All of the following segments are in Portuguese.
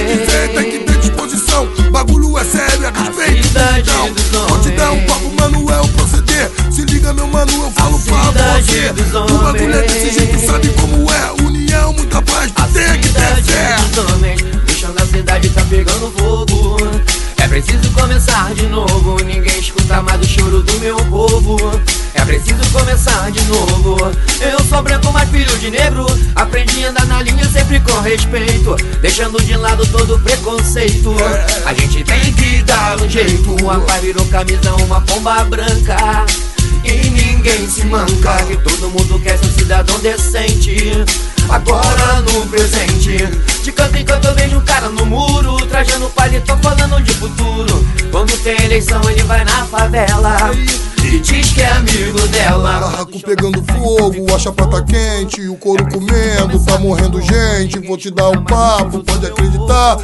dizer, tem que ter disposição. Bagulho é sério, é respeito. Então, vou te dar um papo, mano, é o proceder. Se liga, meu mano, eu falo pra você. O bagulho é desse jeito, sabe como é? União, muita paz, tem que ter fé. O chão da cidade tá pegando fogo. É preciso começar de novo. Ninguém escuta mais o choro do meu povo. É preciso começar de novo. Eu sou branco, mas filho de negro. Aprendi a andar na linha sempre com respeito, deixando de lado todo preconceito. A gente tem que dar um jeito. A paz virou camisa, uma pomba branca, e ninguém se manca. Que todo mundo quer ser um cidadão decente. Agora no presente, de canto em canto eu vejo um cara no muro, trajando paletó falando de futuro. Quando tem eleição ele vai na favela e diz que é amigo dela. Barraco pegando fogo, a chapa tá quente, o couro comendo, tá morrendo gente. Vou te dar um papo, pode acreditar.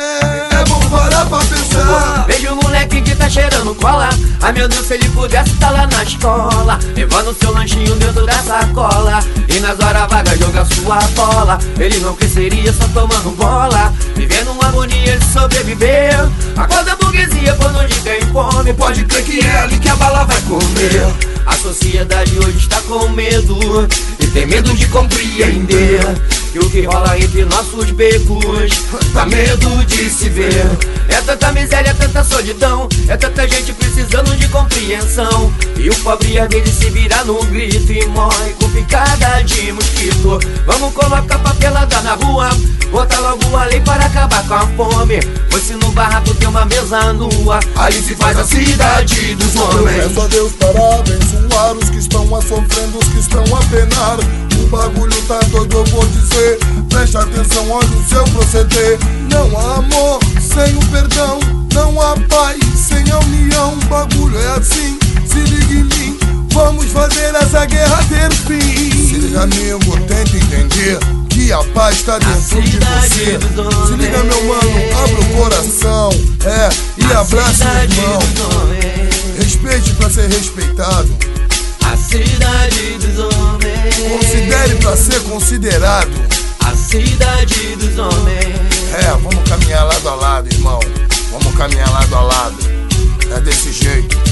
É bom parar pra pensar. Vejo o moleque que tá cheirando cola. Ai meu Deus, se ele pudesse tá lá na escola, levando seu lanchinho dentro da sacola, e nas horas vagas joga sua bola. Ele não cresceria só tomando bola, vivendo uma agonia ele sobreviver. Acorda a burguesia quando onde tem fome, pode crer que é ali que a bala vai comer. A sociedade hoje está com medo, e tem medo de compreender que o que rola entre nossos becos dá medo de se ver. É tanta miséria, é tanta solidão, é tanta gente precisando de compreensão, e o pobre às vezes se vira num grito e morre com picada de mosquito. Vamos colocar papelada na rua, botar logo a lei para acabar com a fome, pois se no barraco tem uma mesa nua, aí se faz a cidade dos homens. Eu peço a Deus para abençoar os que estão a sofrendo, os que estão a penar. O bagulho tá doido, eu vou dizer, preste atenção, olha o seu proceder. Não há amor sem o perdão, não há paz sem a união. O bagulho é assim, se liga em mim, vamos fazer essa guerra ter fim. Se liga amigo, tenta entender que a paz tá dentro de você. Se liga meu mano, abra o coração, e abraça o irmão. Respeite pra ser respeitado, a cidade dos homens. Considere pra ser considerado, a cidade dos homens. Vamos caminhar lado a lado, irmão. Vamos caminhar lado a lado. É desse jeito.